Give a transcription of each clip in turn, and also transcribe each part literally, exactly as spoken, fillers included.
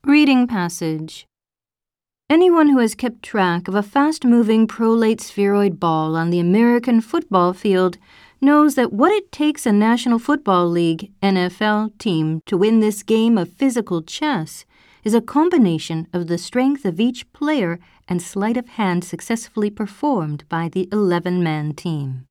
Reading passage. Anyone who has kept track of a fast-moving prolate spheroid ball on the American football field knows that what it takes a National Football League N F L team to win this game of physical chess is a combination of the strength of each player and sleight of hand successfully performed by the eleven-man team.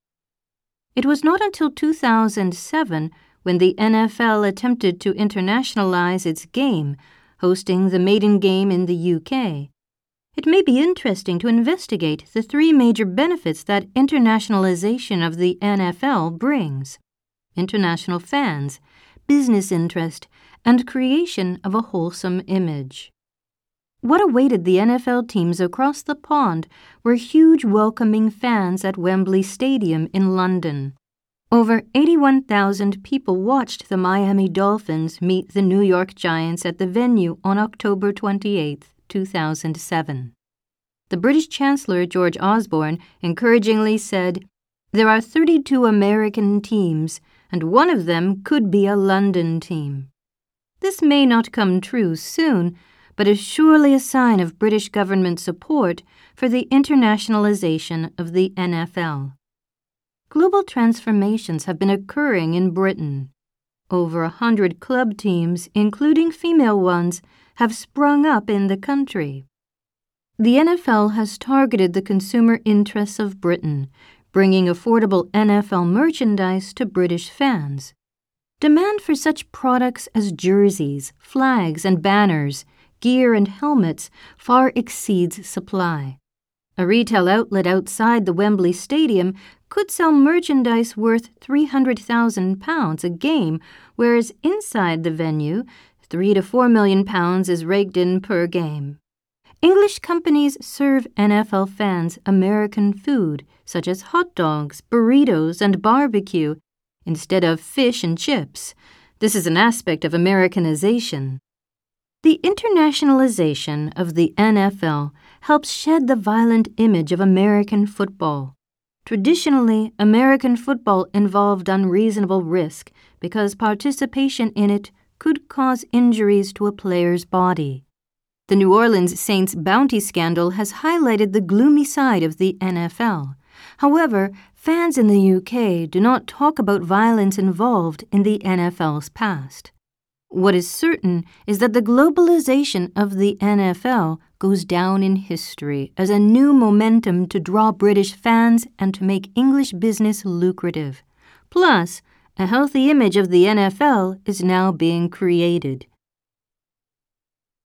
It was not until two thousand seven when the N F L attempted to internationalize its game, hosting the maiden game in the U K. It may be interesting to investigate the three major benefits that internationalization of the N F L brings: international fans, business interest, and creation of a wholesome image. What awaited the N F L teams across the pond were huge welcoming fans at Wembley Stadium in London. Over eighty-one thousand people watched the Miami Dolphins meet the New York Giants at the venue on October twenty-eighth, two thousand seven. The British Chancellor George Osborne encouragingly said, "There are thirty-two American teams, and one of them could be a London team." This may not come true soon, but is surely a sign of British government support for the internationalization of the N F L. Global transformations have been occurring in Britain. Over a hundred club teams, including female ones, have sprung up in the country. The N F L has targeted the consumer interests of Britain, bringing affordable N F L merchandise to British fans. Demand for such products as jerseys, flags, and banners, gear, and helmets far exceeds supply. A retail outlet outside the Wembley Stadium could sell merchandise worth three hundred thousand pounds a game, whereas inside the venue, three to four million pounds is raked in per game. English companies serve N F L fans American food, such as hot dogs, burritos, and barbecue, instead of fish and chips. This is an aspect of Americanization. The internationalization of the N F L helps shed the violent image of American football. Traditionally, American football involved unreasonable risk because participation in it could cause injuries to a player's body. The New Orleans Saints bounty scandal has highlighted the gloomy side of the N F L. However, fans in the U K do not talk about violence involved in the N F L's past. What is certain is that the globalization of the N F L goes down in history as a new momentum to draw British fans and to make English business lucrative. Plus, a healthy image of the N F L is now being created.